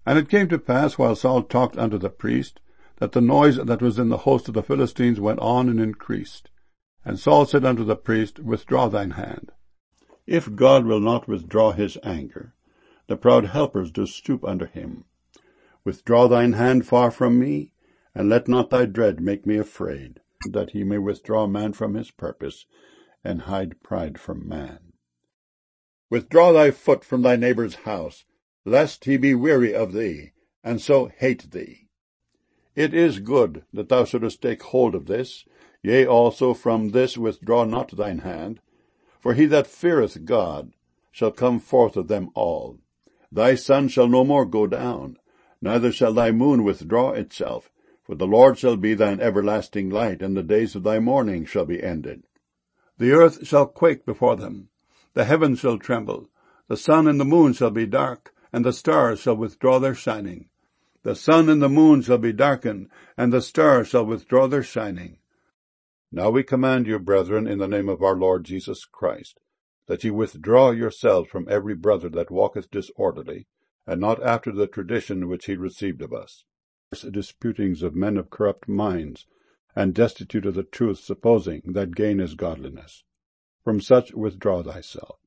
And it came to pass, while Saul talked unto the priest, that the noise that was in the host of the Philistines went on and increased. And Saul said unto the priest, Withdraw thine hand. If God will not withdraw his anger, the proud helpers do stoop under him. Withdraw thine hand far from me, and let not thy dread make me afraid, that he may withdraw man from his purpose, and hide pride from man. Withdraw thy foot from thy neighbour's house, lest he be weary of thee, and so hate thee. It is good that thou shouldest take hold of this, yea, also from this withdraw not thine hand. For he that feareth God shall come forth of them all. Thy sun shall no more go down, neither shall thy moon withdraw itself, for the Lord shall be thine everlasting light, and the days of thy mourning shall be ended. The earth shall quake before them, the heavens shall tremble, the sun and the moon shall be dark, and the stars shall withdraw their shining. The sun and the moon shall be darkened, and the stars shall withdraw their shining. Now we command you, brethren, in the name of our Lord Jesus Christ, that ye withdraw yourselves from every brother that walketh disorderly, and not after the tradition which he received of us. Disputings of men of corrupt minds, and destitute of the truth, supposing that gain is godliness. From such withdraw thyself.